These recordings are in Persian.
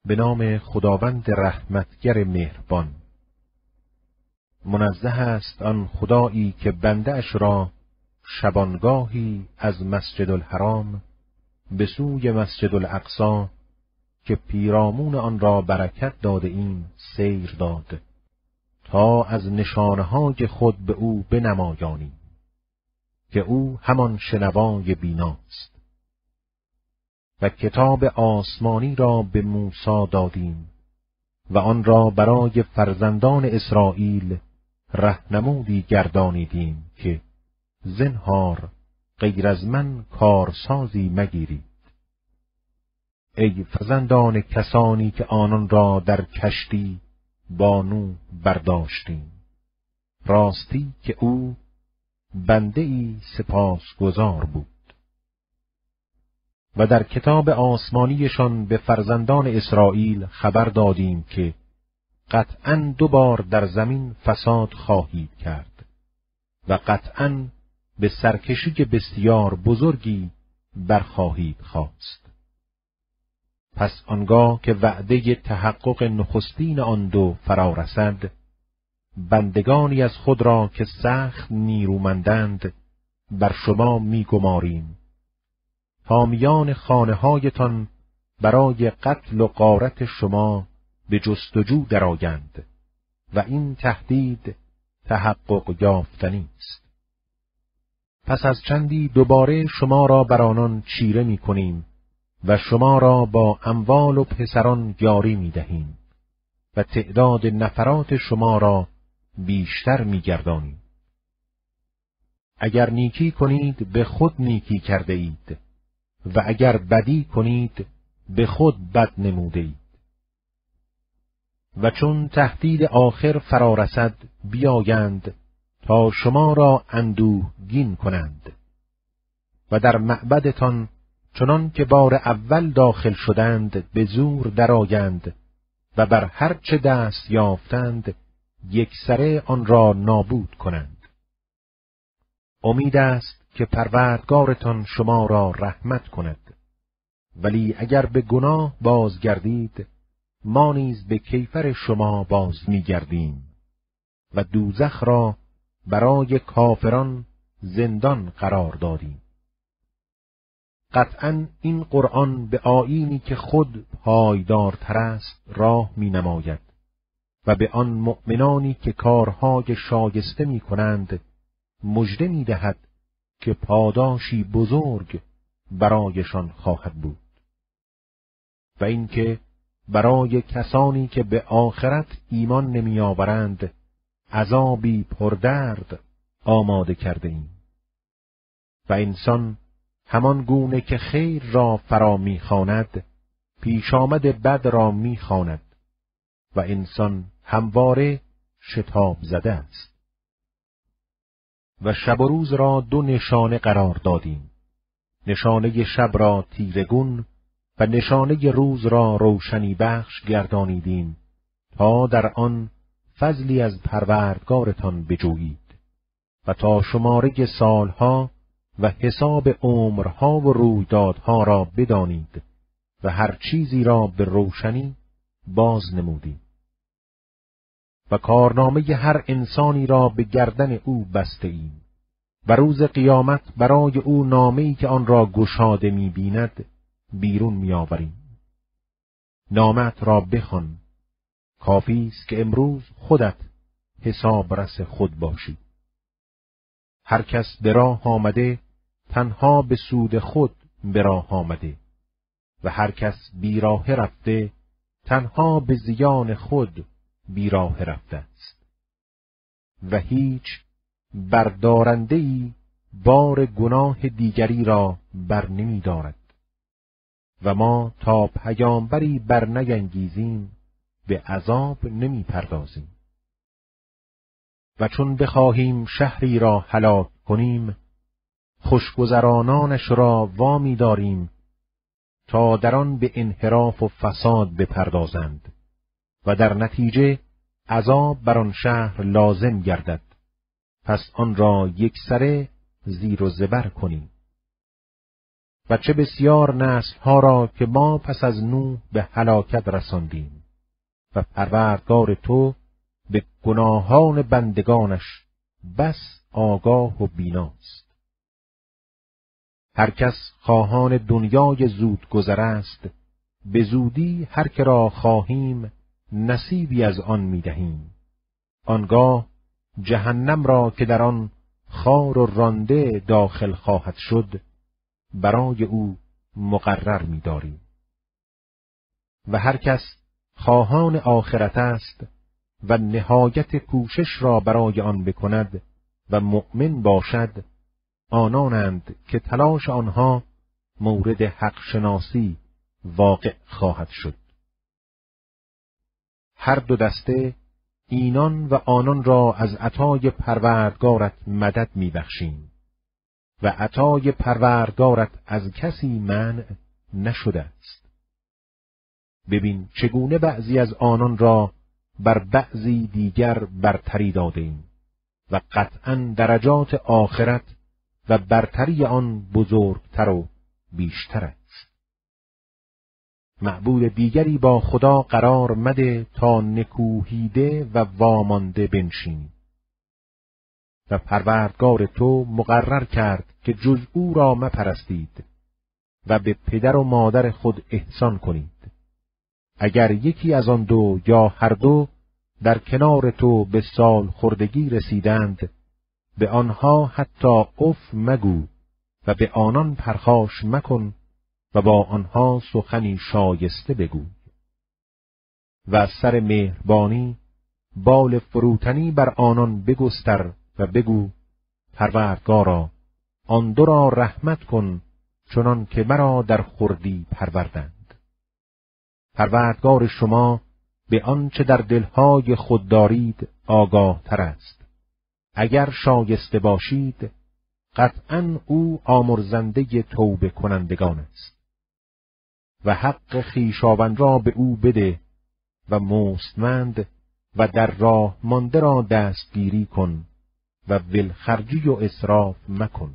به نام خداوند رحمتگر مهربان. منزه است آن خدایی که بنده اش را شبانگاهی از مسجد الحرام به سوی مسجد الاقصی که پیرامون آن را برکت داده ایم سیر داد تا از نشانه‌های خود به او بنمایانیم که او همان شنوای بیناست. و کتاب آسمانی را به موسی دادیم و آن را برای فرزندان اسرائیل راهنمودی گردانیدیم که زنهار غیر از من کارسازی مگیرید. ای فرزندان کسانی که آنان را در کشتی با نوح برداشتیم، راستی که او بنده ای سپاسگزار بود. و در کتاب آسمانیشان به فرزندان اسرائیل خبر دادیم که قطعاً 2 بار در زمین فساد خواهید کرد و قطعاً به سرکشی بسیار بزرگی برخواهید خواست. پس آنگاه که وعده تحقق نخستین آن 2 فرا رسد، بندگانی از خود را که سخت نیرومندند بر شما می‌گماریم تا میان خانه‌هایتان برای قتل و غارت شما به جستجو درآیند و این تهدید تحقق یافتنی است. پس از چندی دوباره شما را بر آنان چیره می‌کنیم و شما را با اموال و پسران یاری می‌دهیم و تعداد نفرات شما را بیشتر می‌گردانیم. اگر نیکی کنید به خود نیکی کرده اید و اگر بدی کنید به خود بد نموده اید. و چون تهدید آخر فرا رسد بیایند تا شما را اندوهگین کنند و در معبدتان چنان که بار اول داخل شدند به زور درآیند و بر هر چه دست یافتند یکسره آن را نابود کنند. امید است که پروردگارتان شما را رحمت کند، ولی اگر به گناه بازگردید ما نیز به کیفر شما باز می‌گردیم و دوزخ را برای کافران زندان قرار دادیم. قطعاً این قرآن به آیینی که خود پایدارتر است راه می‌نماید و به آن مؤمنانی که کارهای شایسته می‌کنند مژده می‌دهد که پاداشی بزرگ برایشان خواهد بود. و اینکه برای کسانی که به آخرت ایمان نمی‌آورند عذابی پردرد آماده کرده ایم. و انسان همان گونه که خیر را فرا می‌خواند پیش آمد بد را می‌خواند و انسان همواره شتاب زده است. و شب و روز را 2 نشانه قرار دادیم، نشانه شب را تیرگون و نشانه روز را روشنی بخش گردانیدیم تا در آن فضلی از پروردگارتان بجویید و تا شماره سالها و حساب عمرها و رویدادها را بدانید و هر چیزی را به روشنی باز نمودیم. و کارنامه هر انسانی را به گردن او بسته ایم و روز قیامت برای او نامه‌ای که آن را گشاده می‌بیند بیرون می‌آوریم. نامت را بخوان، کافی است که امروز خودت حسابرس خود باشی. هر کس به راه آمده تنها به سود خود به راه آمده و هر کس بیراه رفته تنها به زیان خود بیراه رفته است. و هیچ بردارنده‌ای بار گناه دیگری را بر نمی دارد و ما تا پیامبری بر نینگیزیم به عذاب نمی پردازیم. و چون بخواهیم شهری را هلاک کنیم خوشگذرانانش را وامی داریم تا در آن به انحراف و فساد بپردازند و در نتیجه عذاب بر آن شهر لازم گردد، پس آن را یکسره زیر و زبر کنیم. و چه بسیار نسل‌ها را که ما پس از نوح به هلاکت رساندیم و پروردگار تو به گناهان بندگانش بس آگاه و بیناست. هر کس خواهان دنیای زود گذر است، به زودی هر که را خواهیم نصیبی از آن می‌دهیم. آنگاه جهنم را که در آن خار و رانده داخل خواهد شد، برای او مقرر می‌داریم. و هر کس خواهان آخرت است و نهایت کوشش را برای آن بکند و مؤمن باشد، آنانند که تلاش آنها مورد حق شناسی واقع خواهد شد. هر دو دسته اینان و آنان را از عطای پروردگارت مدد می‌بخشیم و عطای پروردگارت از کسی منع نشده است. ببین چگونه بعضی از آنان را بر بعضی دیگر برتری داده ایم و قطعاً درجات آخرت و برتری آن بزرگتر و بیشتر است. معبود دیگری با خدا قرار مده تا نکوهیده و وامانده بنشینی. و پروردگار تو مقرر کرد که جز او را مپرستید و به پدر و مادر خود احسان کنید. اگر یکی از آن دو یا هر دو در کنار تو به سال خردگی رسیدند، به آنها حتی اف مگو و به آنان پرخاش مکن و با آنها سخنی شایسته بگو. و از سر مهربانی بال فروتنی بر آنان بگستر و بگو پروردگارا آن دو را رحمت کن چنان که مرا در خردی پروردند. پروردگار شما به آنچه در دلهای خود دارید آگاه تر است. اگر شایسته باشید قطعاً او آمرزنده توبه کنندگان است. و حق خویشاوند را به او بده و مستمند و در راه مانده را دستگیری کن و ولخرجی و اسراف مکن.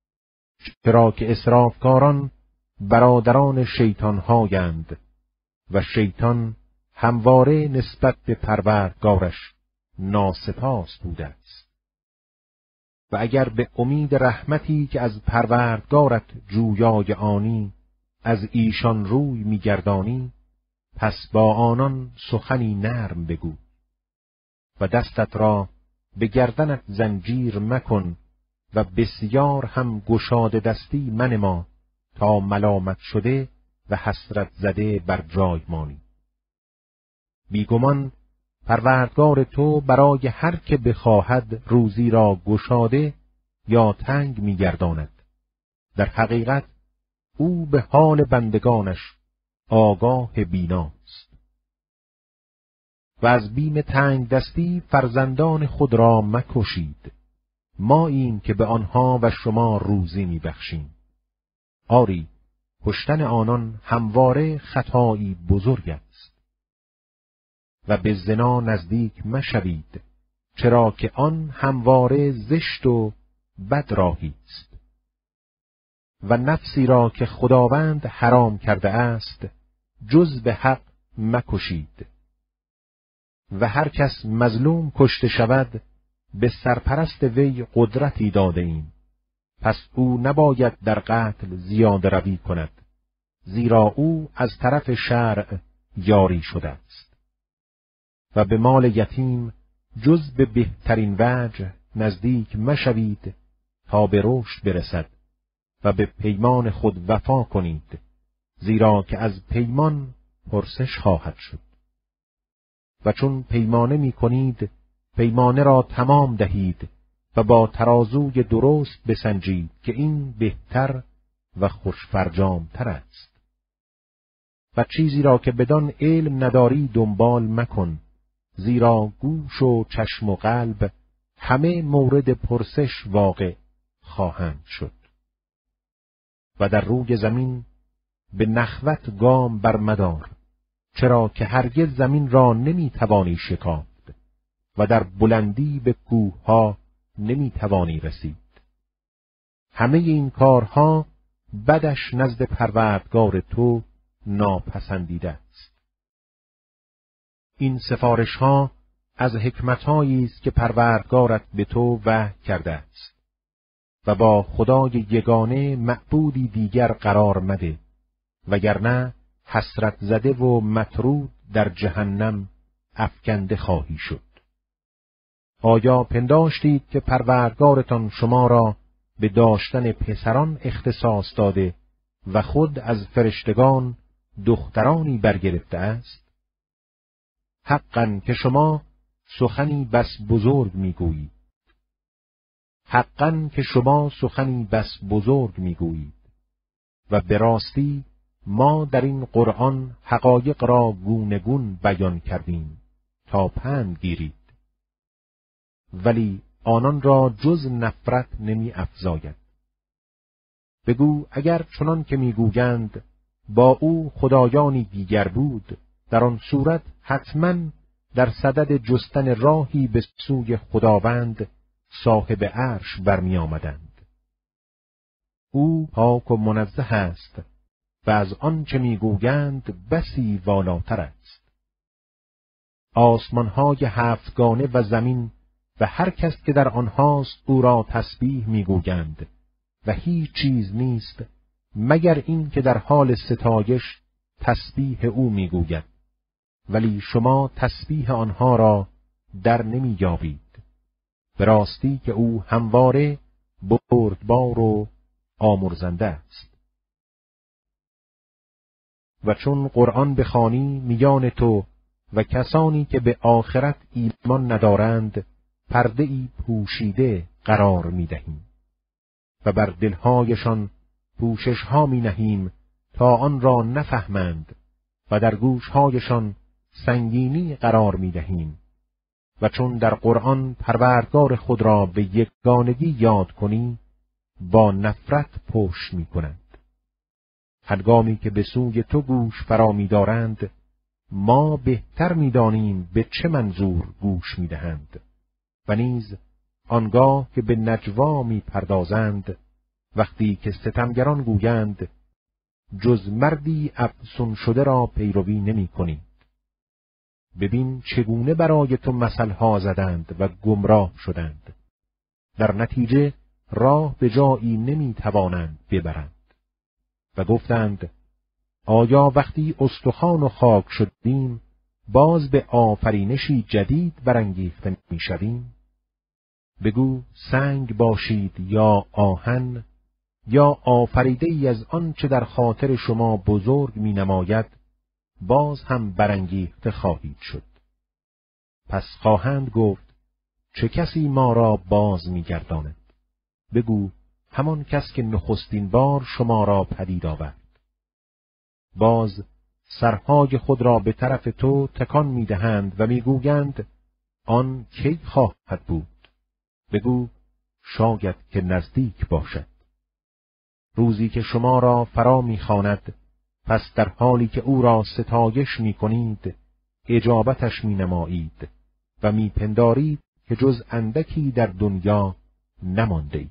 چرا که اسرافکاران برادران شیطان‌هایند و شیطان همواره نسبت به پروردگارش ناسپاس بوده است. و اگر به امید رحمتی که از پروردگارت جویای آنی از ایشان روی می‌گردانی، پس با آنان سخنی نرم بگو و دستت را به گردنت زنجیر مکن و بسیار هم گشاده دستی منما تا ملامت شده و حسرت زده بر جای مانی. بیگمان پروردگار تو برای هر که بخواهد روزی را گشاده یا تنگ می‌گرداند. در حقیقت او به حال بندگانش آگاه بیناست. و از بیم تنگ دستی فرزندان خود را مکشید. ما این که به آنها و شما روزی می‌بخشیم. آری، کشتن آنان همواره خطایی بزرگ است. و به زنا نزدیک مشوید، چرا که آن همواره زشت و بد راهی است. و نفسی را که خداوند حرام کرده است جز به حق مکشید. و هر کس مظلوم کشته شود به سرپرست وی قدرتی داده ایم، پس او نباید در قتل زیاده روی کند، زیرا او از طرف شرع یاری شده است. و به مال یتیم جز به بهترین وجه نزدیک مشوید تا به رشد برسد و به پیمان خود وفا کنید، زیرا که از پیمان پرسش خواهد شد. و چون پیمانه می کنید، پیمانه را تمام دهید و با ترازوی درست بسنجید که این بهتر و خوشفرجامتر است. و چیزی را که بدان علم نداری دنبال مکن، زیرا گوش و چشم و قلب همه مورد پرسش واقع خواهند شد. و در روی زمین به نخوت گام برمدار، چرا که هرگز زمین را نمیتوانی شکافت و در بلندی به کوهها نمیتوانی رسید. همه این کارها بدش نزد پروردگار تو ناپسندیده است. این سفارش‌ها از حکمت‌هایی است که پروردگارت به تو وحی کرده است و با خدای یگانه معبودی دیگر قرار مده، وگرنه حسرت زده و مطرود در جهنم افکنده خواهی شد. آیا پنداشتید که پروردگارتان شما را به داشتن پسران اختصاص داده و خود از فرشتگان دخترانی برگرفته است؟ حقاً که شما سخنی بس بزرگ میگویید. حقاً که شما سخنی بس بزرگ میگویید و به راستی ما در این قرآن حقایق را گونه گون بیان کردیم تا پند گیرید، ولی آنان را جز نفرت نمی افزاید. بگو اگر چنان که میگویند با او خدایانی دیگر بود، در آن صورت حتماً در صدد جستن راهی به سوی خداوند صاحب عرش برمی آمدند. او پاک و منزه است و از آنچه میگویند بسی والاتر است. آسمانهای هفتگانه و زمین و هر کس که در آنهاست او را تسبیح میگویند و هیچ چیز نیست مگر این که در حال ستایش تسبیح او میگوید، ولی شما تسبیح آنها را در نمییابید. به راستی که او همواره بردبار و آمرزنده است. و چون قرآن بخوانی میان تو و کسانی که به آخرت ایمان ندارند پرده‌ای پوشیده قرار میدهیم و بر دلهایشان پوشش‌ها می‌نهیم تا آن را نفهمند و در گوش‌هایشان سنگینی قرار می‌دهیم. و چون در قرآن پروردگار خود را به یگانگی یاد کنی با نفرت پشت می‌کنند. هنگامی که به سوی تو گوش فرا می‌دارند ما بهتر می‌دانیم به چه منظور گوش می‌دهند و نیز آنگاه که به نجوا می‌پردازند وقتی که ستمگران گویند جز مردی افسون شده را پیروی نمی‌کنید. ببین چگونه برای تو مثلها زدند و گمراه شدند. در نتیجه راه به جایی نمی‌توانند ببرند. و گفتند آیا وقتی استخوان و خاک شدیم باز به آفرینشی جدید برانگیخته می‌شویم؟ بگو سنگ باشید یا آهن یا آفریده ای از آن چه در خاطر شما بزرگ می‌نماید باز هم برانگیخته خواهید شد. پس خواهند گفت چه کسی ما را باز می‌گرداند؟ بگو همان کس که نخستین بار شما را پدید آورد. باز سرهای خود را به طرف تو تکان می‌دهند و می‌گویند آن کی خواهد بود؟ بگو شاید که نزدیک باشد. روزی که شما را فرا می‌خواند، پس در حالی که او را ستایش می‌کنید اجابتش می‌نمایید و می‌پندارید که جز اندکی در دنیا نمانده‌اید.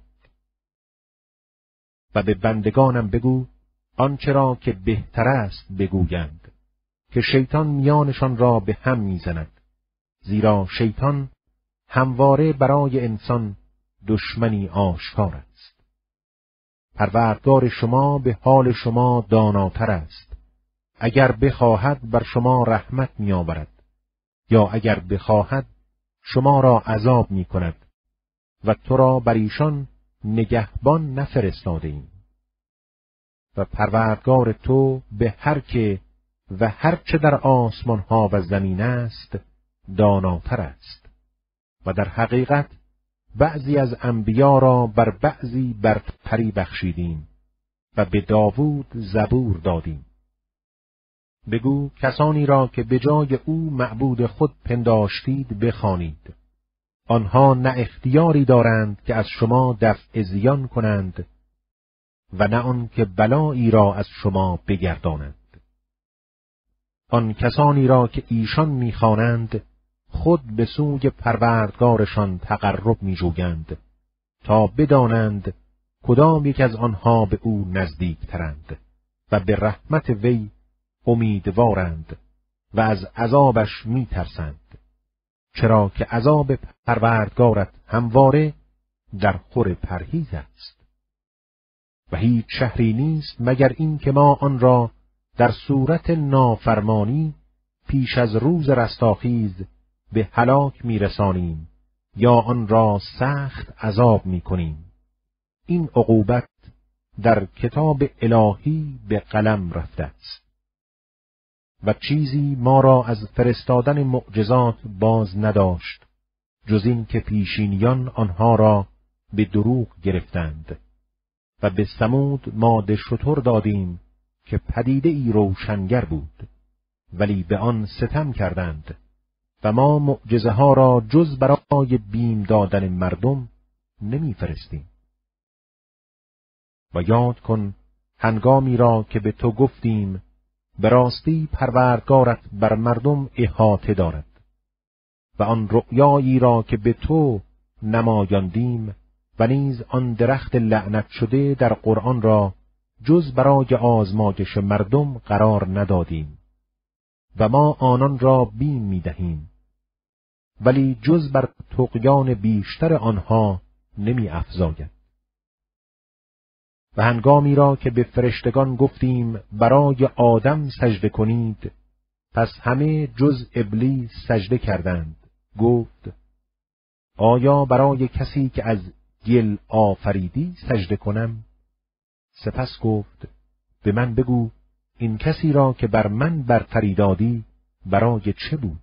و به بندگانم بگو آنچه را که بهتر است بگویند که شیطان میانشان را به هم میزند، زیرا شیطان همواره برای انسان دشمنی آشکار است. پروردگار شما به حال شما داناتر است. اگر بخواهد بر شما رحمت میآورد یا اگر بخواهد شما را عذاب میکند و تو را بر ایشان نگهبان نفرستاده ایم. و پروردگار تو به هر که و هر چه در آسمان ها و زمین است داناتر است و در حقیقت بعضی از انبیا را بر بعضی برتری بخشیدیم و به داوود زبور دادیم. بگو کسانی را که به جای او معبود خود پنداشتید بخوانید. آنها نه اختیاری دارند که از شما دفع زیان کنند و نه آن که بلایی را از شما بگردانند. آن کسانی را که ایشان می‌خوانند خود به سوی پروردگارشان تقرب می‌جویند تا بدانند کدام یک از آنها به او نزدیکترند و به رحمت وی امیدوارند و از عذابش میترسند، چرا که عذاب پروردگارت همواره در خور پرهیز است. و هیچ شهری نیست مگر این که ما آن را در صورت نافرمانی پیش از روز رستاخیز به هلاک میرسانیم یا آن را سخت عذاب میکنیم. این عقوبت در کتاب الهی به قلم رفته است. و چیزی ما را از فرستادن معجزات باز نداشت جز این که پیشینیان آنها را به دروغ گرفتند. و به ثمود ماده شتر دادیم که پدیده ای روشنگر بود، ولی به آن ستم کردند و ما معجزه ها را جز برای بیم دادن مردم نمی فرستیم. و یاد کن هنگامی را که به تو گفتیم به راستی پروردگارت بر مردم احاطه دارد و آن رؤیایی را که به تو نمایاندیم و نیز آن درخت لعنت شده در قرآن را جز برای آزمایش مردم قرار ندادیم و ما آنان را بیم می‌دهیم، ولی جز بر طغیان بیشتر آنها نمی افزاید. و هنگامی را که به فرشتگان گفتیم برای آدم سجده کنید، پس همه جز ابلیس سجده کردند. گفت: آیا برای کسی که از گل آفریدی سجده کنم؟ سپس گفت: به من بگو این کسی را که بر من برتری دادی برای چه بود؟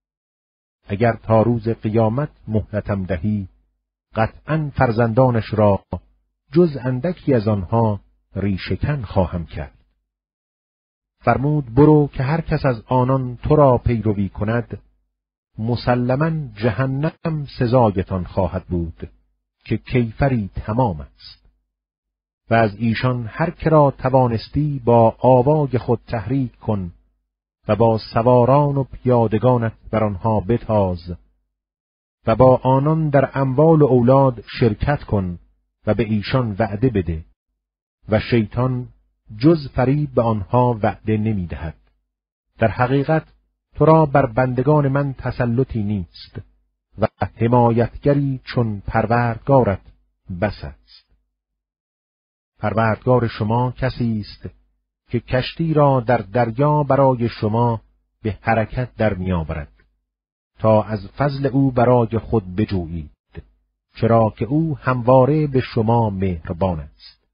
اگر تا روز قیامت مهلتم دهی، قطعاً فرزندانش را جز اندکی از آنها ریشه‌کن خواهم کرد. فرمود: برو که هر کس از آنان تو را پیروی کند، مسلماً جهنم سزایتان خواهد بود که کیفری تمام است. و از ایشان هر که را توانستی با آوای خود تحریک کن و با سواران و پیادگانت بر آنها بتاز و با آنان در اموال و اولاد شرکت کن و به ایشان وعده بده و شیطان جز فریب به آنها وعده نمی دهد. در حقیقت تو را بر بندگان من تسلطی نیست و حمایتگری چون پروردگارت بس است. پروردگار شما کسی است که کشتی را در دریا برای شما به حرکت در می‌آورد تا از فضل او برای خود بجویید، چرا که او همواره به شما مهربان است.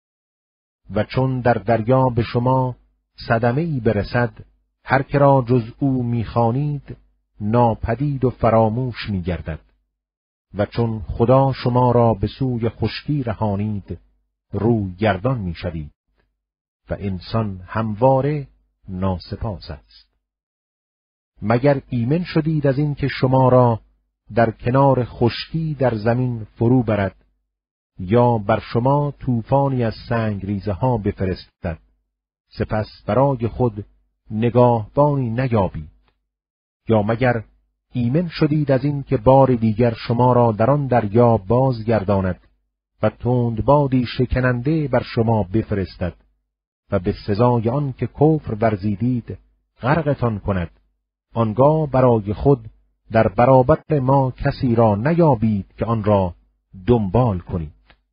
و چون در دریا به شما صدمه‌ای برسد، هر که را جز او می‌خوانید ناپدید و فراموش می‌گردد. و چون خدا شما را به سوی خشکی رهانید، روی گردان می‌شوید و انسان همواره ناسپاس است. مگر ایمن شدید از این که شما را در کنار خشکی در زمین فرو برد یا بر شما طوفانی از سنگریزه ها بفرستد، سپس برای خود نگاهبانی نیابید؟ یا مگر ایمن شدید از این که بار دیگر شما را در آن دریا بازگرداند و تندبادی شکننده بر شما بفرستد و به سزای آن که کفر ورزیدید غرقتان کند، آنگاه برای خود در برابر ما کسی را نیابید که آن را دنبال کنید.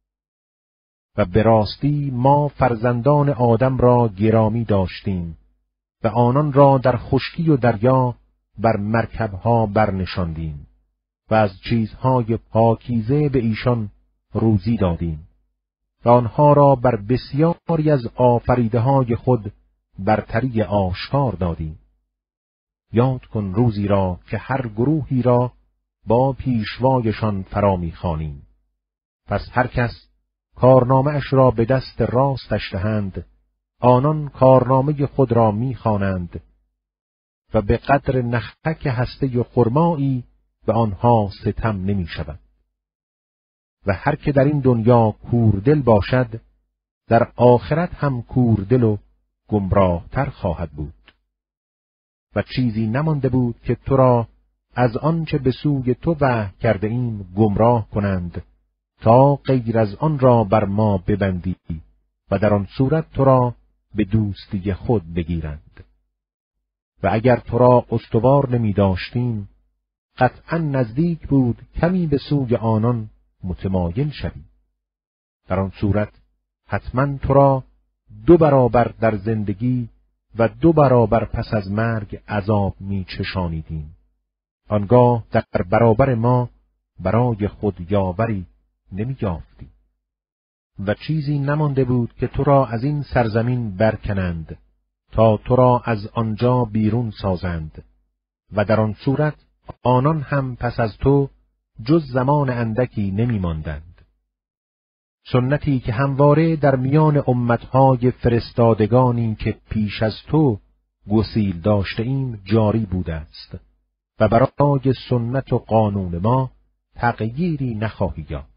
و به راستی ما فرزندان آدم را گرامی داشتیم و آنان را در خشکی و دریا بر مرکبها برنشاندیم و از چیزهای پاکیزه به ایشان روزی دادیم و آنها را بر بسیاری از آفریده‌های خود برتری آشکار دادیم. یاد کن روزی را که هر گروهی را با پیشوایشان فرا می‌خوانیم. پس هر کس کارنامه اش را به دست راستش دهند، آنان کارنامه خود را می‌خوانند و به قدر نخک هسته خرمایی به آنها ستم نمی‌شود. و هر که در این دنیا کوردل باشد، در آخرت هم کوردل و گمراهتر خواهد بود. و چیزی نمانده بود که تو را از آنچه به سوی تو وحی کرده ایم گمراه کنند تا غیر از آن را بر ما ببندی و در آن صورت تو را به دوستی خود بگیرند. و اگر تو را استوار نمی داشتیم، قطعا نزدیک بود کمی به سوی آنان متمایل شوی. در آن صورت حتما تو را 2 برابر در زندگی و 2 برابر پس از مرگ عذاب می چشانیدیم. آنگاه در برابر ما برای خود یاوری نمی یافتی و چیزی نمانده بود که تو را از این سرزمین برکنند تا تو را از آنجا بیرون سازند و در آن صورت آنان هم پس از تو جز زمان اندکی نمی ماندند. سنتی که همواره در میان امتهای فرستادگانی که پیش از تو گسیل داشته ایم جاری بوده است و برای سنت و قانون ما تغییری نخواهی یافت.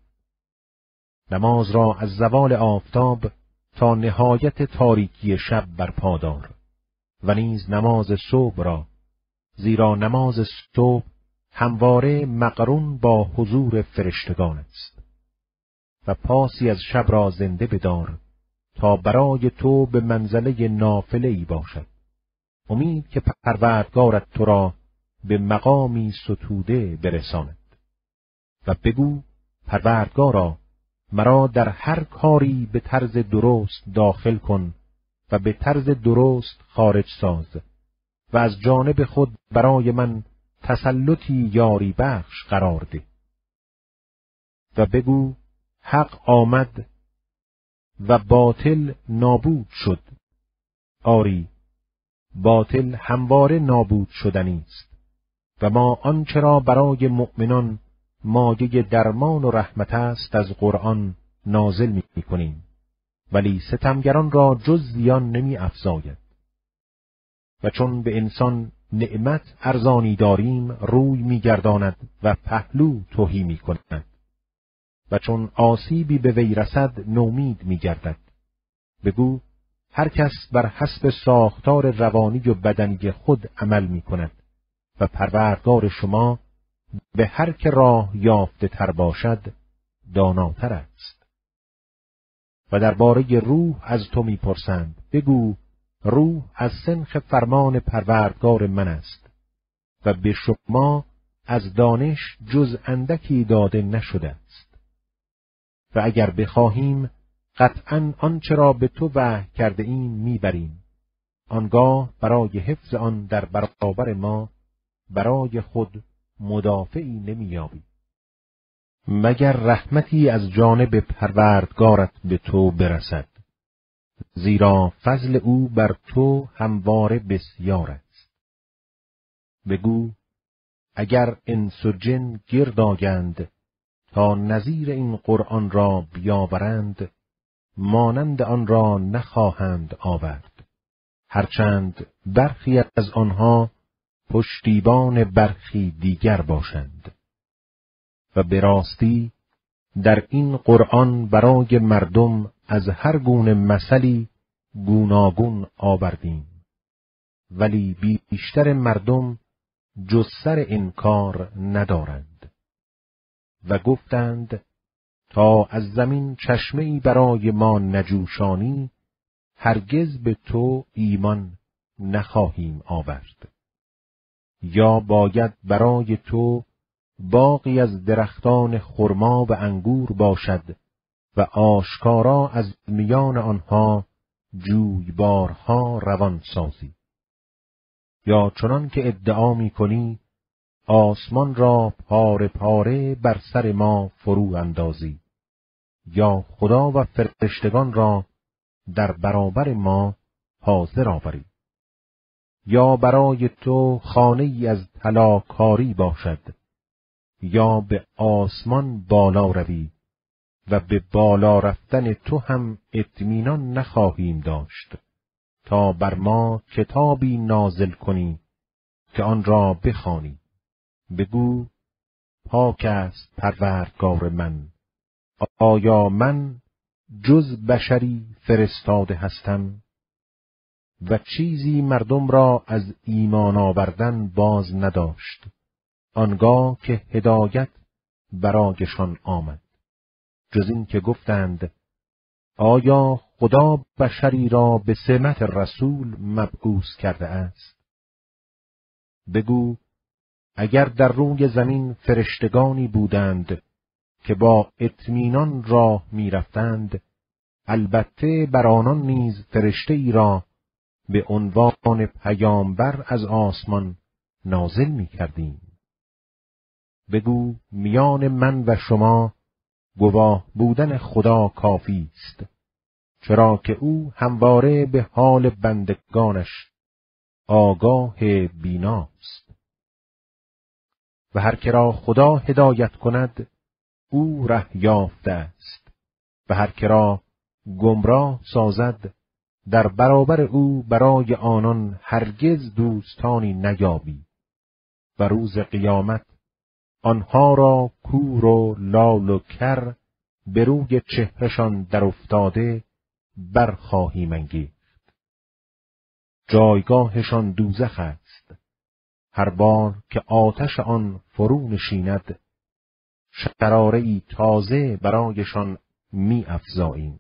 نماز را از زوال آفتاب تا نهایت تاریکی شب برپا دار و نیز نماز صبح را، زیرا نماز صبح همواره مقرون با حضور فرشتگان است. و پاسی از شب را زنده بدار تا برای تو به منزله نافله‌ای باشد، امید که پروردگارت تو را به مقامی ستوده برساند. و بگو پروردگارا، مرا در هر کاری به طرز درست داخل کن و به طرز درست خارج ساز و از جانب خود برای من تسلطی یاری بخش قرار ده. و بگو حق آمد و باطل نابود شد. آری، باطل همواره نابود شدنی است و ما آنچه را برای مؤمنان مایه درمان و رحمت است از قرآن نازل می‌کنیم، ولی ستمگران را جز زیان نمی افزاید. و چون به انسان نعمت ارزانی داریم روی می‌گرداند و پهلو تهی می‌کند و چون آسیبی به وی رسد نومید می‌گردد. بگو هر کس بر حسب ساختار روانی و بدنی خود عمل می‌کند و پروردگار شما به هر که راه یافته تر باشد داناتر است. و درباره روح از تو می‌پرسند. بگو روح از سنخ فرمان پروردگار من است و به شما از دانش جز اندکی داده نشده است. و اگر بخواهیم قطعاً آنچه را به تو وحی کرده ایم میبریم، آنگاه برای حفظ آن در برابر ما برای خود مدافعی نمی‌یابی مگر رحمتی از جانب پروردگارت به تو برسد، زیرا فضل او بر تو همواره بسیار است. بگو اگر انس و جن گرد آیند تا نظیر این قرآن را بیاورند، مانند آن را نخواهند آورد، هرچند برخی از آنها پشتیبان برخی دیگر باشند. و به راستی در این قرآن برای مردم از هر گونه مثلی گوناگون آوردیم، ولی بیشتر مردم جز سر انکار ندارند. و گفتند تا از زمین چشمه‌ای برای ما نجوشانی، هرگز به تو ایمان نخواهیم آورد. یا باید برای تو باغی از درختان خرما و انگور باشد و آشکارا از میان آنها جویبارها روان سازی. یا چنان که ادعا می‌کنی آسمان را پاره پاره بر سر ما فرو اندازی، یا خدا و فرشتگان را در برابر ما حاضر آوری. یا برای تو خانه‌ای از طلاکاری باشد، یا به آسمان بالا روی و به بالا رفتن تو هم اطمینان نخواهیم داشت تا بر ما کتابی نازل کنی که آن را بخوانی. بگو پاک است پروردگار من، آیا من جز بشری فرستاده هستم؟ و چیزی مردم را از ایمان آوردن باز نداشت آنگاه که هدایت برایشان آمد. جز این که گفتند آیا خدا بشری را به سمت رسول مبعوث کرده است؟ بگو اگر در روی زمین فرشتگانی بودند که با اطمینان راه می‌رفتند، البته بر آنان نیز فرشته ای را به عنوان پیامبر از آسمان نازل می‌کردیم. بگو میان من و شما گواه بودن خدا کافی است، چرا که او همواره به حال بندگانش آگاه بیناست. و هر که را خدا هدایت کند او ره یافته است، و هر که را گمراه سازد در برابر او برای آنان هرگز دوستانی نیابی. و روز قیامت آنها را کور و لال و کر به روی چهرشان در افتاده برخواهیم انگیخت. جایگاهشان دوزخ است. هر بار که آتش آن فرو نشیند، شراره‌ای تازه برایشان می افزاییم.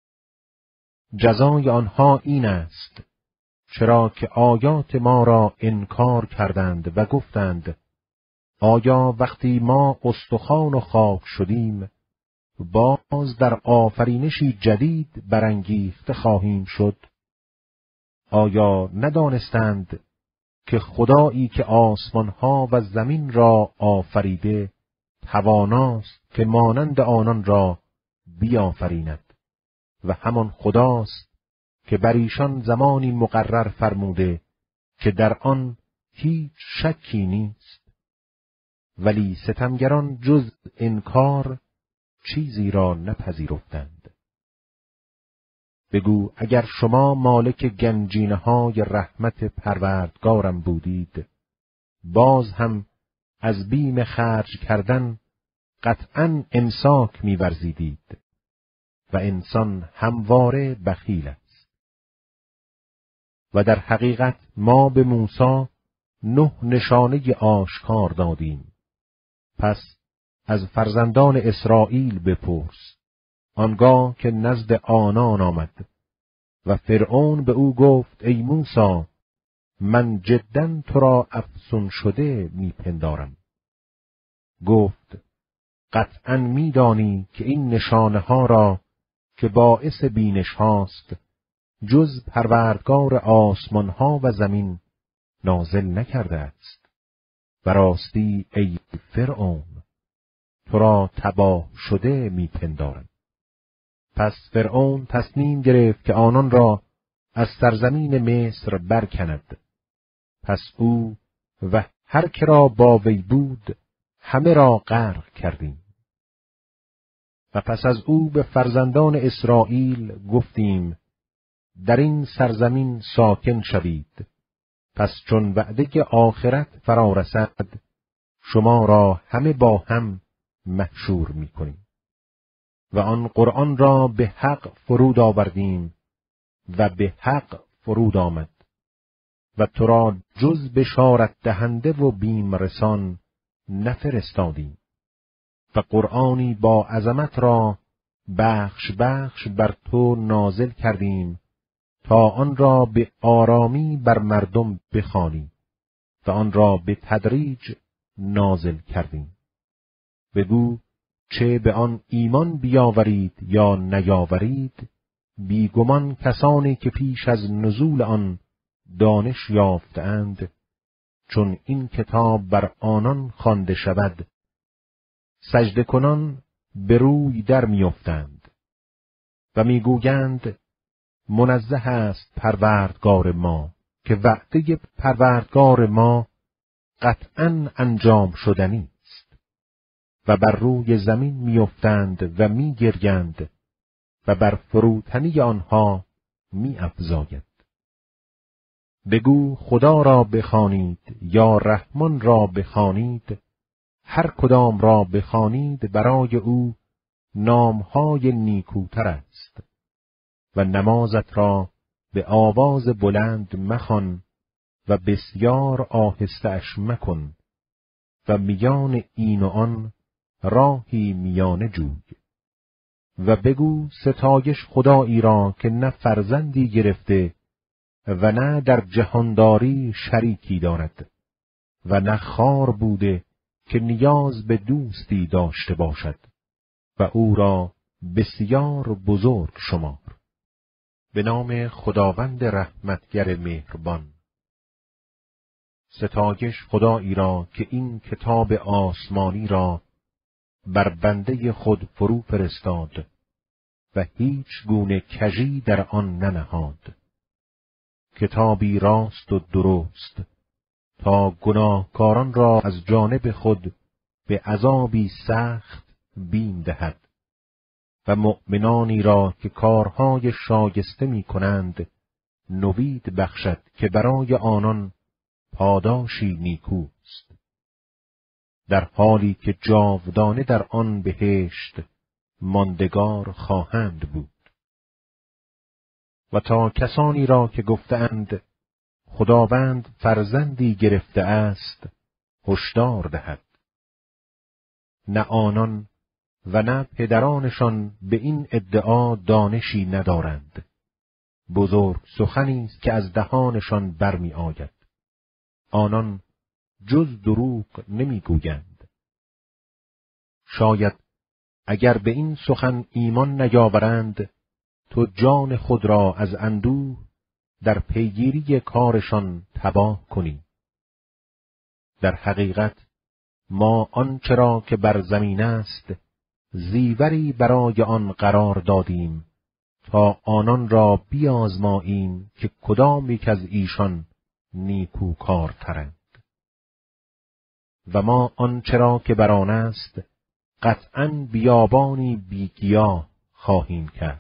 جزای آنها این است، چرا که آیات ما را انکار کردند و گفتند آیا وقتی ما استخوان و خاک شدیم، باز در آفرینشی جدید برانگیخته خواهیم شد؟ آیا ندانستند که خدایی که آسمانها و زمین را آفریده تواناست که مانند آنان را بیافریند، و همان خداست که بر ایشان زمانی مقرر فرموده که در آن هیچ شکی نیست. ولی ستمگران جز انکار چیزی را نپذیرفتند. بگو اگر شما مالک گنجینه‌های رحمت پروردگارم بودید، باز هم از بیم خرج کردن قطعاً امساک می‌ورزیدید، و انسان همواره بخیل است. و در حقیقت ما به موسی 9 نشانه آشکار دادیم. پس از فرزندان اسرائیل بپرس. آنگاه که نزد آنان آمد و فرعون به او گفت ای موسی، من جداً تو را افسون شده میپندارم. گفت قطعاً میدانی که این نشانه ها را که باعث بینش هاست جز پروردگار آسمان ها و زمین نازل نکرده است. و راستی ای فرعون، تو را تباه شده میپندارم. پس فرعون تصمیم گرفت که آنان را از سرزمین مصر برکند. پس او و هر که را با وی بود همه را غرق کردیم. و پس از او به فرزندان اسرائیل گفتیم در این سرزمین ساکن شوید. پس چون وعده آخرت فرا رسد، شما را همه با هم محشور می‌کنیم. و آن قرآن را به حق فرود آوردیم و به حق فرود آمد، و تو را جز بشارت دهنده و بیم رسان نفرستادیم. و قرآنی با عظمت را بخش بخش بر تو نازل کردیم تا آن را به آرامی بر مردم بخوانی، و آن را به تدریج نازل کردیم. بگو چه به آن ایمان بیاورید یا نیاورید، بیگمان کسانی که پیش از نزول آن دانش یافتند، چون این کتاب بر آنان خوانده شود، سجده کنان به روی در میافتند و میگویند منزه است پروردگار ما، که وعده پروردگار ما قطعاً انجام شدنی است. و بر روی زمین میافتند و میگریند و بر فروتنی آنها میافزاید. بگو خدا را بخوانید یا رحمان را بخوانید، هر کدام را بخوانید برای او نامهای نیکوتر است. و نمازت را به آواز بلند مخوان و بسیار آهسته اش مکن، و میان این و آن راهی میانه جوی. و بگو ستایش خدایی را که نه فرزندی گرفته و نه در جهانداری شریکی دارد و نه خوار بوده که نیاز به دوستی داشته باشد و او را بسیار بزرگ شمار. به نام خداوند رحمتگر مهربان. ستایش خدایی را که این کتاب آسمانی را بر بنده خود فرو فرستاد و هیچ گونه کژی در آن ننهاد. کتابی راست و درست تا گناهکاران را از جانب خود به عذابی سخت بیم دهد و مؤمنانی را که کارهای شایسته می کنند نوید بخشد که برای آنان پاداشی نیکوست، در حالی که جاودانه در آن بهشت ماندگار خواهند بود. و تا کسانی را که گفتند خداوند فرزندی گرفته است هشدار دهد، نه آنان و نه پدرانشان به این ادعا دانشی ندارند. بزرگ سخنی است که از دهانشان برمی آید. آنان جز دروغ نمی گویند. شاید اگر به این سخن ایمان نیاورند تو جان خود را از اندوه در پیگیری کارشان تباه کنی. در حقیقت ما آنچه را که بر زمین است زیوری برای آن قرار دادیم تا آنان را بیازماییم که کدام یک از ایشان نیکوکارترند. و ما آنچه را که بر آن است قطعاً بیابانی بیگیاه خواهیم کرد.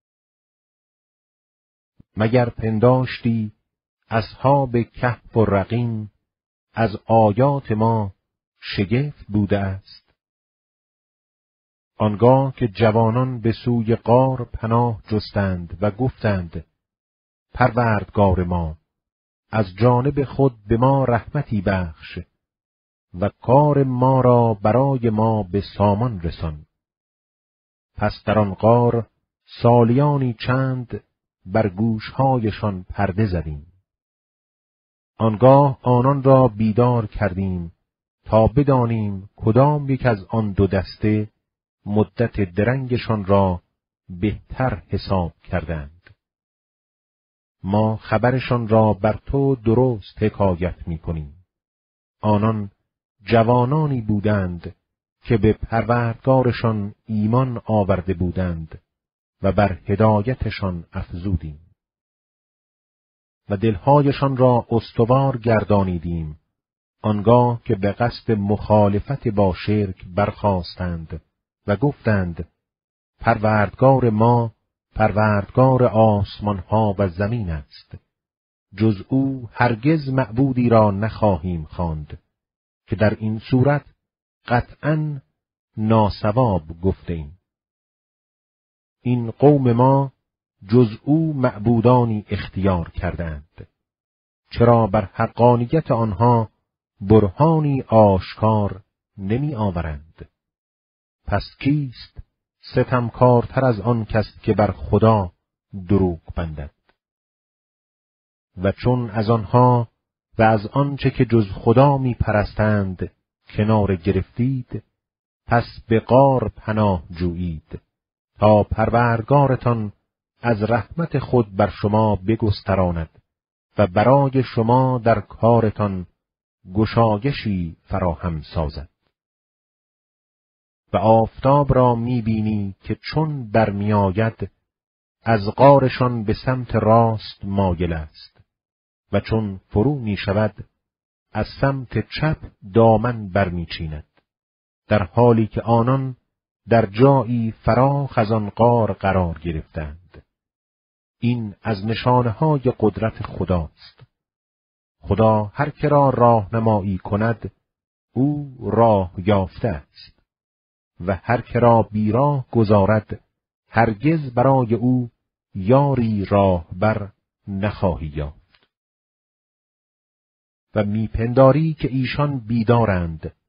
مگر پنداشتی اصحاب کهف و رقیم از آیات ما شگفت بوده است؟ آنگاه که جوانان به سوی غار پناه جستند و گفتند پروردگار ما از جانب خود به ما رحمتی بخش و کار ما را برای ما به سامان رسان. پس در آن غار سالیانی چند بر گوشهایشان پرده زدیم. آنگاه آنان را بیدار کردیم تا بدانیم کدام یک از آن دو دسته مدت درنگشان را بهتر حساب کردند. ما خبرشان را بر تو درست حکایت می‌کنیم. آنان جوانانی بودند که به پروردگارشان ایمان آورده بودند و بر هدایتشان افزودیم و دلهایشان را استوار گردانیدیم آنگاه که به قصد مخالفت با شرک برخاستند و گفتند پروردگار ما پروردگار آسمانها و زمین است، جز او هرگز معبودی را نخواهیم خواند که در این صورت قطعاً ناصواب گفتیم. این قوم ما جز او معبودانی اختیار کردند، چرا بر حقانیت آنها برهانی آشکار نمی آورند؟ پس کیست ستمکارتر از آن کس که بر خدا دروغ بندد؟ و چون از آنها و از آنچه که جز خدا می پرستند کنار گرفتید، پس به غار پناه جویید تا پروردگارتان از رحمت خود بر شما بگستراند و برای شما در کارتان گشایشی فراهم سازد. و آفتاب را می‌بینی که چون برمی‌آید از غارشان به سمت راست مایل است و چون فرو می‌شود از سمت چپ دامن برمی‌چیند، در حالی که آنان در جایی فراخ از آن غار قرار گرفتند. این از نشانه‌های قدرت خداست. خدا هر که را راهنمایی کند او راه یافته است و هر که را بیراه گذارد هرگز برای او یاری راهبر نخواهی یافت. و میپنداری که ایشان بیدارند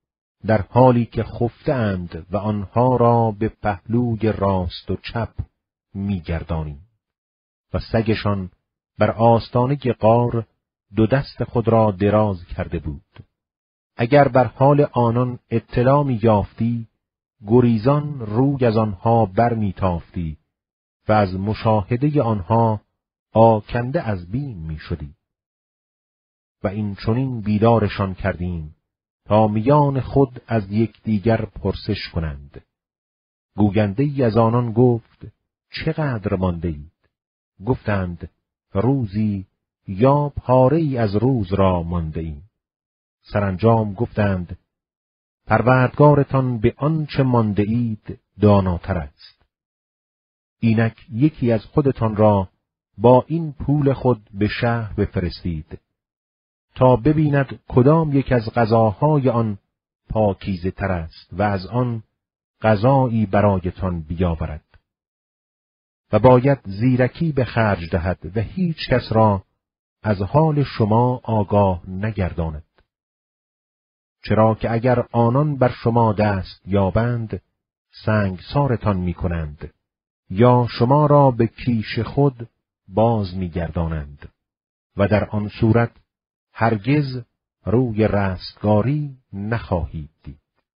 در حالی که خفته اند و آنها را به پهلوی راست و چپ می‌گردانیم. و سگشان بر آستانه غار دو دست خود را دراز کرده بود. اگر بر حال آنان اطلاع یافتی، گریزان روی از آنها برمیتافتی و از مشاهده آنها آکنده از بیم میشدی. و این چنین بیدارشان کردیم تا میان خود از یکدیگر پرسش کنند. گوینده ای از آنان گفت: چقدر مانده اید؟ گفتند: روزی یا پاره ای از روز را مانده ایم. سرانجام گفتند: پروردگارتان به آنچه مانده اید داناتر است. اینک یکی از خودتان را با این پول خود به شهر بفرستید تا ببیند کدام یک از غذاهای آن پاکیزه تر است و از آن غذایی برایتان بیاورد. و باید زیرکی به خرج دهد و هیچ کس را از حال شما آگاه نگرداند. چرا که اگر آنان بر شما دست یابند سنگسارتان می‌کنند یا شما را به کیش خود باز می‌گردانند و در آن صورت هرگز روی رستگاری نخواهید دید.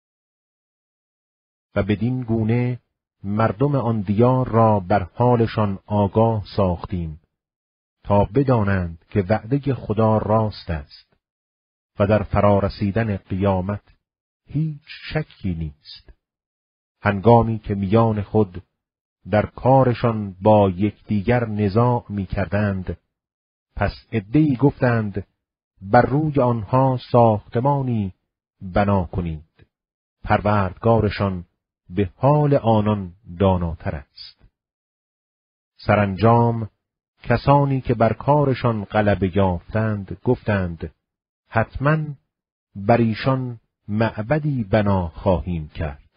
و بدین گونه مردم آن دیار را بر حالشان آگاه ساختیم تا بدانند که وعده خدا راست است و در فرارسیدن قیامت هیچ شکی نیست. هنگامی که میان خود در کارشان با یکدیگر نزاع می‌کردند، پس عده‌ای گفتند: بر روی آنها ساختمانی بنا کنید. پروردگارشان به حال آنان داناتر است. سرانجام کسانی که بر کارشان غلبه یافتند گفتند: حتماً بر ایشان معبدی بنا خواهیم کرد.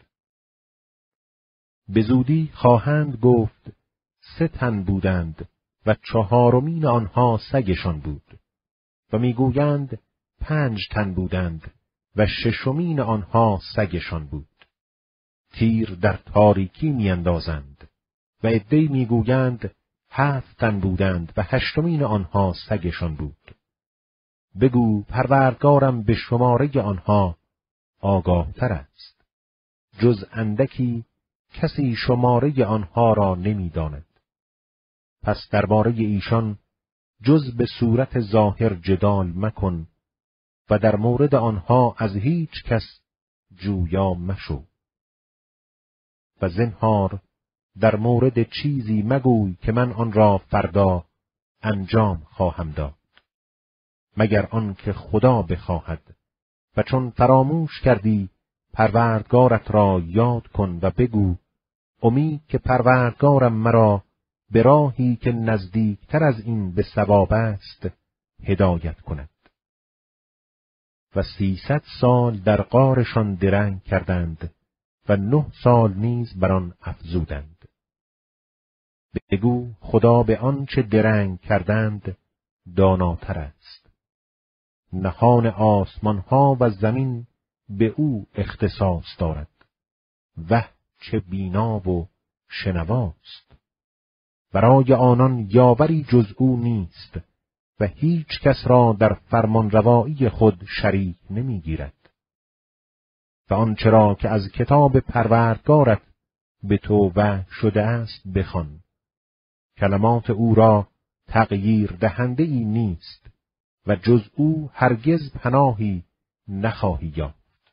به زودی خواهند گفت: 3 تن بودند و 4مین آنها سگشان بود. و میگویند 5 تن بودند و 6مین آنها سگشان بود. تیر در تاریکی میاندازند. و عده‌ای میگویند 7 تن بودند و 8مین آنها سگشان بود. بگو پروردگارم به شماره آنها آگاه تر است. جز اندکی کسی شماره آنها را نمیداند. پس درباره ایشان جز به صورت ظاهر جدال مکن و در مورد آنها از هیچ کس جویا مشو. و زنهار در مورد چیزی مگوی که من آن را فردا انجام خواهم داد، مگر آن که خدا بخواهد. و چون فراموش کردی پروردگارت را یاد کن و بگو: امید که پروردگارم مرا به راهی که نزدیکتر از این به صواب است هدایت کند. و 300 سال در غارشان درنگ کردند و 9 سال نیز بر آن افزودند. بگو خدا به آنچه درنگ کردند داناتر است. نهان آسمانها و زمین به او اختصاص دارد. وه چه بینا و شنواست. برای آنان یاوری جز او نیست و هیچ کس را در فرمانروایی خود شریک نمیگیرد. و آنچه را که از کتاب پروردگارت به تو وحی شده است بخوان. کلمات او را تغییر دهنده ای نیست و جز او هرگز پناهی نخواهی یافت.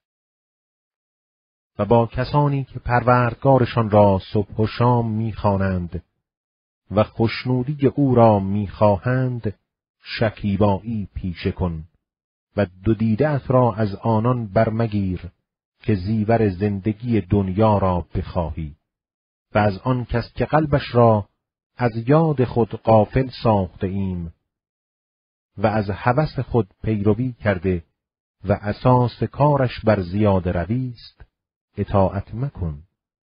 و با کسانی که پروردگارشان را صبح و شام میخوانند و خوشنودی او را میخواهند شکیبایی پیشه کن و 2 دیده‌ات را از آنان برمگیر که زیور زندگی دنیا را بخواهی و از آن کس که قلبش را از یاد خود غافل ساخته ایم و از هوس خود پیروی کرده و اساس کارش بر زیاده روی است اطاعت مکن.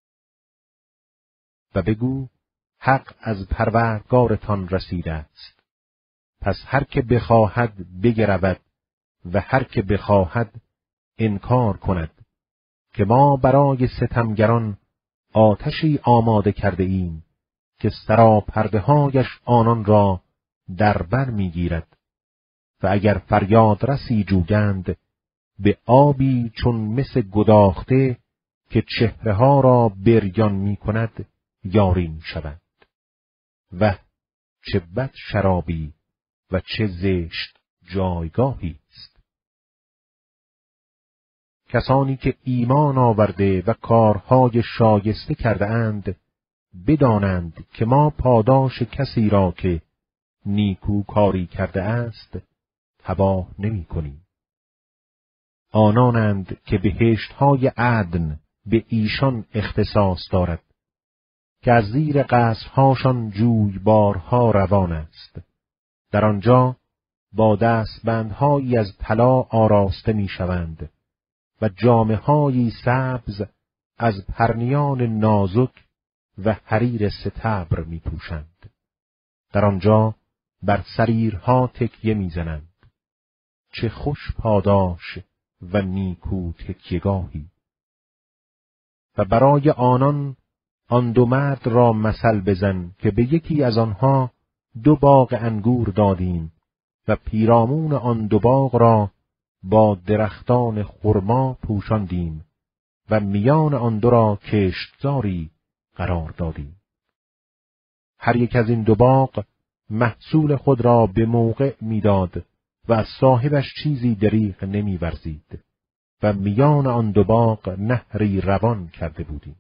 و بگو حق از پروردگارتان رسیده است. پس هر که بخواهد بگرود و هر که بخواهد انکار کند که ما برای ستمگران آتشی آماده کرده ایم که سراپرده‌هایش آنان را در بر می‌گیرد و اگر فریاد رسی جویند به آبی چون مس گداخته که چهره‌ها را بریان می‌کند یاری می‌شوند. و چه بد شرابی و چه زشت جایگاهی است. کسانی که ایمان آورده و کارهای شایسته کرده اند بدانند که ما پاداش کسی را که نیکو کاری کرده است تباه نمی کنیم. آنانند که بهشت‌های عدن به ایشان اختصاص دارد که از زیر قصرهاشان جویبارها روان است. در آنجا با دستبندهایی از طلا آراسته می‌شوند و جامه‌هایی سبز از پرنیان نازک و حریر ستبر می‌پوشند. در آنجا بر سریرها تکیه می‌زنند. چه خوش پاداش و نیکو تکیه‌گاهی. و برای آنان آن دو مرد را مثل بزن که به یکی از آنها 2 باغ انگور دادیم و پیرامون آن 2 باغ را با درختان خرما پوشاندیم و میان آن 2 را کشتزاری قرار دادیم. هر یک از این 2 باغ محصول خود را به موقع میداد و از صاحبش چیزی دریغ نمی‌ورزید و میان آن 2 باغ نهری روان کرده بودیم.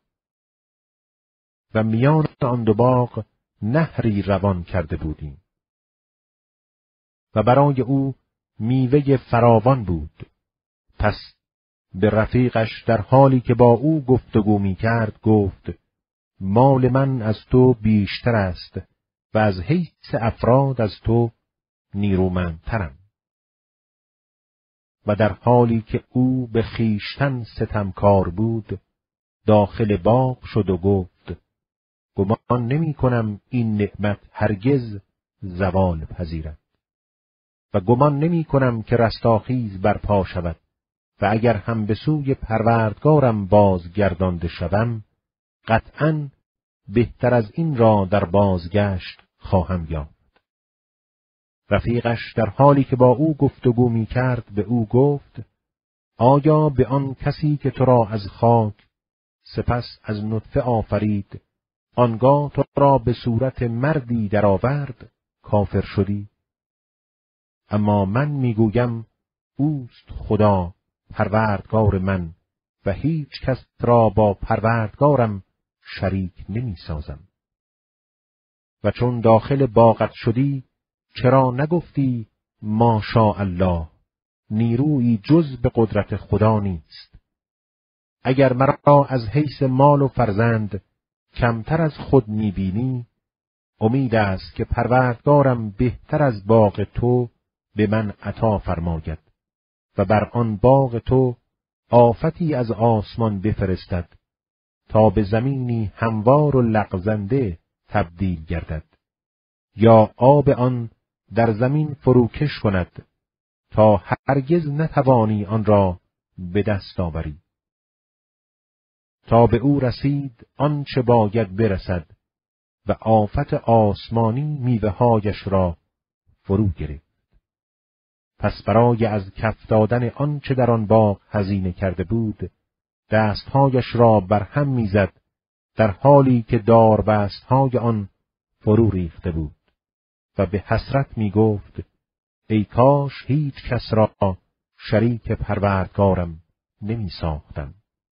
و برای او میوه فراوان بود. پس به رفیقش در حالی که با او گفتگو می‌کرد گفت: مال من از تو بیشتر است و از حیث افراد از تو نیرومندترم. و در حالی که او به خویشتن ستمکار بود داخل باغ شد و گفت: گمان نمی کنم این نعمت هرگز زوال پذیرد و گمان نمی کنم که رستاخیز برپا شود و اگر هم به سوی پروردگارم بازگردانده شوم قطعاً بهتر از این را در بازگشت خواهم یافت. رفیقش در حالی که با او گفتگو می کرد به او گفت: آیا به آن کسی که تو را از خاک سپس از نطفه آفرید آنگاه تو را به صورت مردی درآورد کافر شدی؟ اما من میگویم اوست خدا پروردگار من و هیچ کس را با پروردگارم شریک نمی سازم. و چون داخل باغت شدی چرا نگفتی ماشاء الله، نیرویی جز به قدرت خدا نیست. اگر مرا از حیث مال و فرزند کمتر از خود می‌بینی، امید است که پروردگارم بهتر از باغ تو به من عطا فرماید و بر آن باغ تو آفتی از آسمان بفرستد تا به زمینی هموار و لغزنده تبدیل گردد، یا آب آن در زمین فروکش کند تا هرگز نتوانی آن را به دست آوری. تا به او رسید آنچه باید برسد و آفت آسمانی میوه‌هایش را فرو گرفت. پس برای از کف دادن آنچه در آن باغ هزینه کرده بود دستهایش را بر هم میزد در حالی که داربستهای آن فرو ریخته بود و به حسرت میگفت: ای کاش هیچ کس را شریک پروردگارم نمی ساختم.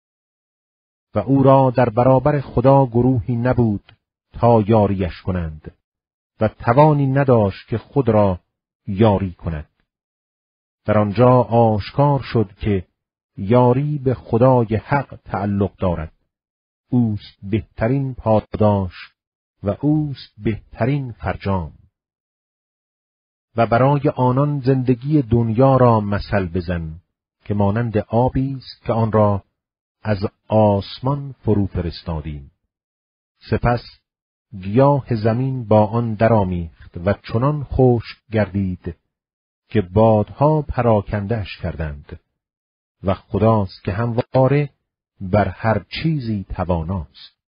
و او را در برابر خدا گروهی نبود تا یاریش کنند و توانی نداشت که خود را یاری کند. در آنجا آشکار شد که یاری به خدای حق تعلق دارد. اوست بهترین پاداش و اوست بهترین فرجام. و برای آنان زندگی دنیا را مثل بزن که مانند آبی است که آن را از آسمان فرو فرستادیم. سپس گیاه زمین با آن درآمیخت و چنان خشک گردید که بادها پراکنده‌اش کردند و خداست که همواره بر هر چیزی تواناست.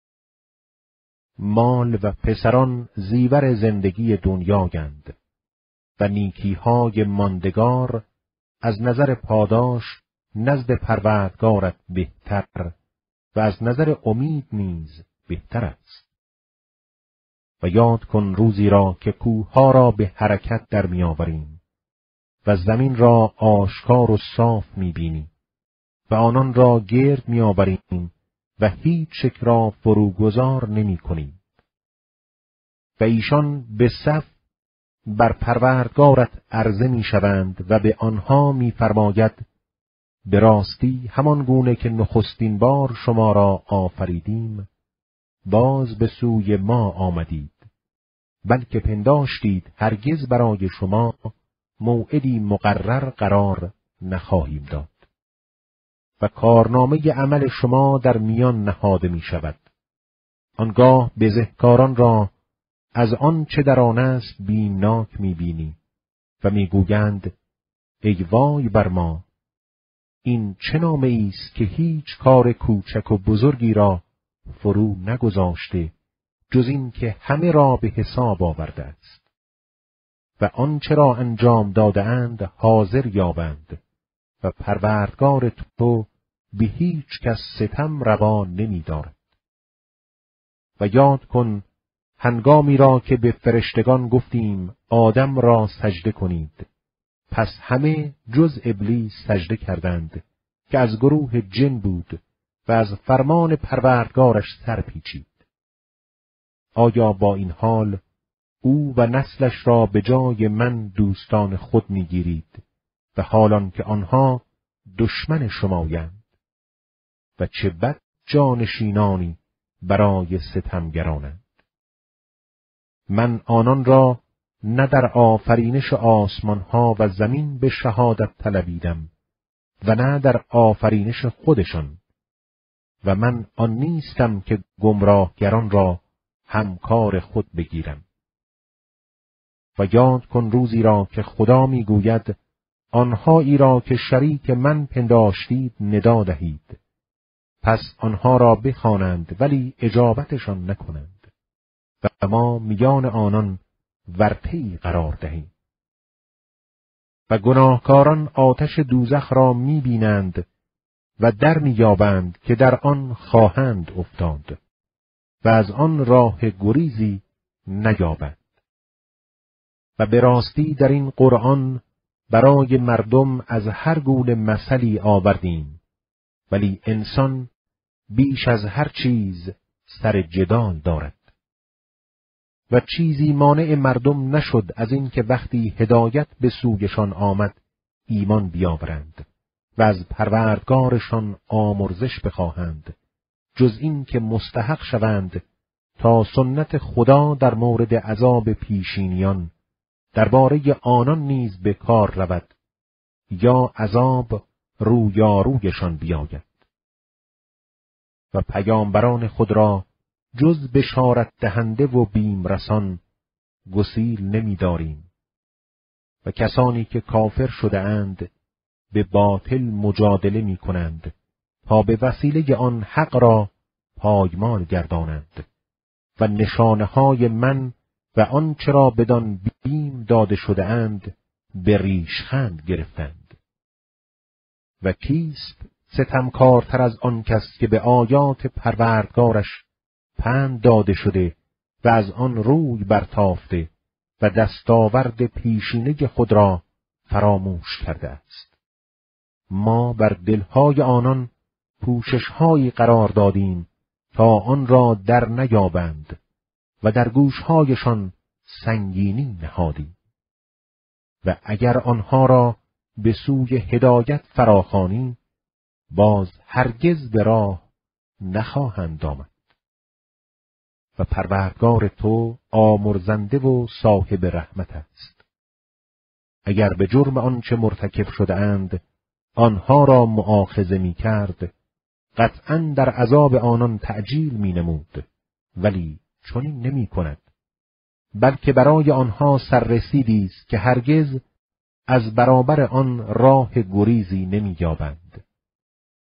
مال و پسران زیور زندگی دنیایند و نیکیهای ماندگار از نظر پاداش نزد پروردگارت بهتر و از نظر امید نیز بهتر است. و یاد کن روزی را که کوهها را به حرکت در می‌آوریم و زمین را آشکار و صاف می‌بینی و آنان را گرد می‌آوریم و هیچ یک را فروگذار نمی‌کنیم. و ایشان به صف بر پروردگارت عرضه می‌شوند و به آنها می‌فرماید به راستی همان گونه که نخستین بار شما را آفریدیم باز به سوی ما آمدید، بلکه پنداشتید هرگز برای شما موعدی مقرر قرار نخواهیم داد. و کارنامه عمل شما در میان نهاده می شود. آنگاه بزهکاران را از آن چه در آن است بیمناک می بینی و می گویند ای وای بر ما، این چه نامه است که هیچ کار کوچک و بزرگی را فرو نگذاشته جز این که همه را به حساب آورده است و آنچه را انجام داده اند حاضر یابند و پروردگار تو به هیچ کس ستم روا نمی دارد. و یاد کن هنگامی را که به فرشتگان گفتیم آدم را سجده کنید، پس همه جز ابلیس سجده کردند که از گروه جن بود و از فرمان پروردگارش سر پیچید. آیا با این حال او و نسلش را به جای من دوستان خود می‌گیرید و حالان که آنها دشمن شمایند؟ و چه بد جانشینانی برای ستمگرانند. من آنان را نه در آفرینش آسمانها و زمین به شهادت طلبیدم و نه در آفرینش خودشان، و من آن نیستم که گمراهگران را همکار خود بگیرم. و یاد کن روزی را که خدا میگوید آنهایی را که شریک من پنداشتید ندا دهید، پس آنها را بخوانند ولی اجابتشان نکنند و ما میان آنان ورطه‌ای قرار دهیم. و گناهکاران آتش دوزخ را میبینند و در میابند که در آن خواهند افتاد و از آن راه گریزی نیابند. و به راستی در این قرآن برای مردم از هر گونه مثلی آوردیم، ولی انسان بیش از هر چیز سر جدال دارد. و چیزی مانع مردم نشد از این که وقتی هدایت به سویشان آمد ایمان بیاورند و از پروردگارشان آمرزش بخواهند، جز این که مستحق شوند تا سنت خدا در مورد عذاب پیشینیان درباره آنان نیز به کار رود یا عذاب رویارویشان بیاید. و پیامبران خود را جز بشارت دهنده و بیم رسان گسیل نمی داریم و کسانی که کافر شده اند به باطل مجادله می کنند تا به وسیله آن حق را پایمال گردانند و نشانه های من و آنچه را بدان بیم داده شده اند به ریشخند گرفتند. و کیست ستمکارتر از آن کس که به آیات پروردگارش پند داده شده و از آن روی برتافته و دستاورد پیشینه خود را فراموش کرده است. ما بر دلهای آنان پوشش‌هایی قرار دادیم تا آن را در نیابند و در گوشهایشان سنگینی نهادیم. و اگر آنها را به سوی هدایت فراخوانی باز هرگز به راه نخواهند آمد. و پروردگار تو آمرزنده و صاحب رحمت است. اگر به جرم آنچه مرتکب شده اند آنها را مؤاخذه می کرد، قطعاً در عذاب آنان تعجیل می نمود، ولی چنین نمی کند، بلکه برای آنها سررسیدی است که هرگز از برابر آن راه گریزی نمی یابند.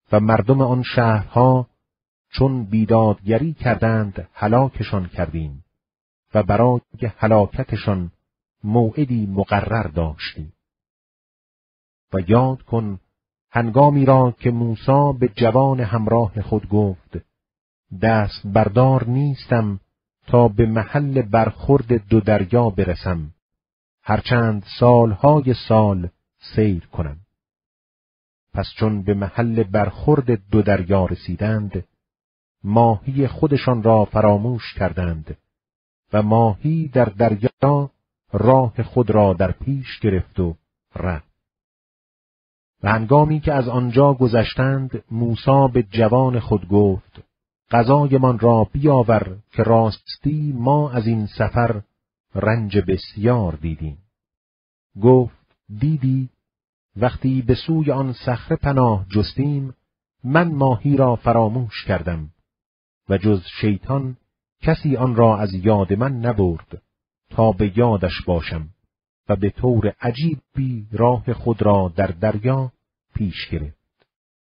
و مردم آن شهرها چون بیدادگری کردند هلاکشان کردیم و برای هلاکتشان موعدی مقرر داشتیم. و یاد کن هنگامی را که موسی به جوان همراه خود گفت دست بردار نیستم تا به محل برخورد دو دریا برسم، هرچند سالهای سال سیر کنم. پس چون به محل برخورد دو دریا رسیدند، ماهی خودشان را فراموش کردند و ماهی در دریا راه خود را در پیش گرفت و رفت. و هنگامی که از آنجا گذشتند، موسی به جوان خود گفت غذایمان را بیاور که راستی ما از این سفر رنج بسیار دیدیم. گفت دیدی وقتی به سوی آن صخره پناه جستیم من ماهی را فراموش کردم و جز شیطان کسی آن را از یاد من نبرد تا به یادش باشم و به طور عجیبی راه خود را در دریا پیش گرفت.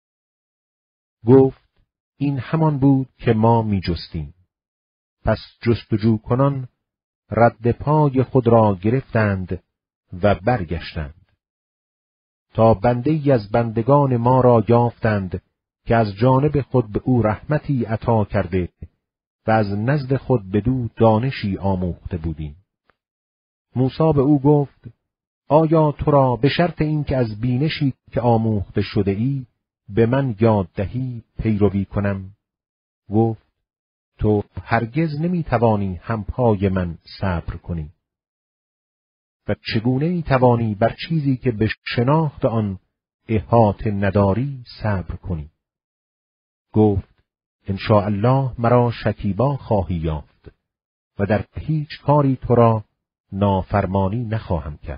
گفت این همان بود که ما می جستیم. پس جستجو کنان رد پای خود را گرفتند و برگشتند تا بنده ای از بندگان ما را یافتند که از جانب خود به او رحمتی عطا کرده و از نزد خود بدو دانشی آموخته بودیم. موسی به او گفت آیا تو را به شرط این که از بینشی که آموخته شده ای به من یاد دهی پیروی کنم؟ گفت تو هرگز نمیتوانی همپای من صبر کنی. و چگونه میتوانی بر چیزی که به شناخت آن احاطه نداری صبر کنی؟ گفت انشاءالله مرا شکیبا خواهی یافت و در هیچ کاری تو را نافرمانی نخواهم کرد.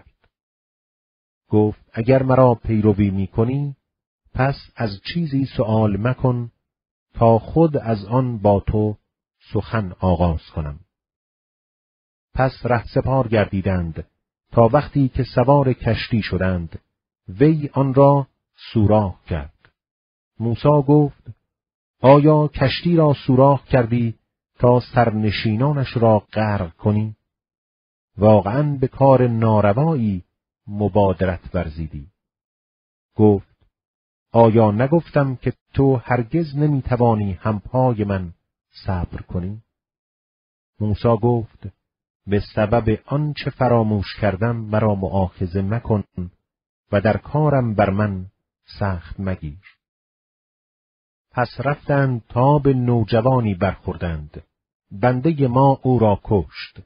گفت اگر مرا پیروی میکنی پس از چیزی سؤال مکن تا خود از آن با تو سخن آغاز کنم. پس رهسپار گردیدند تا وقتی که سوار کشتی شدند وی آن را سوراخ کرد. موسی گفت آیا کشتی را سوراخ کردی تا سرنشینانش را غرق کنی؟ واقعاً به کار ناروایی مبادرت ورزیدی. گفت آیا نگفتم که تو هرگز نمیتوانی همپای من صبر کنی؟ موسی گفت به سبب آنچه فراموش کردم مرا مؤاخذه مکن و در کارم بر من سخت مگیر. پس رفتند تا به نوجوانی برخوردند. بنده ما او را کشت.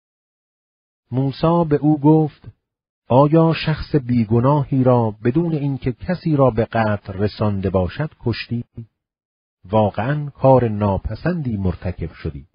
موسی به او گفت آیا شخص بیگناهی را بدون اینکه کسی را به قتل رسانده باشد کشتی؟ واقعاً کار ناپسندی مرتکب شدی.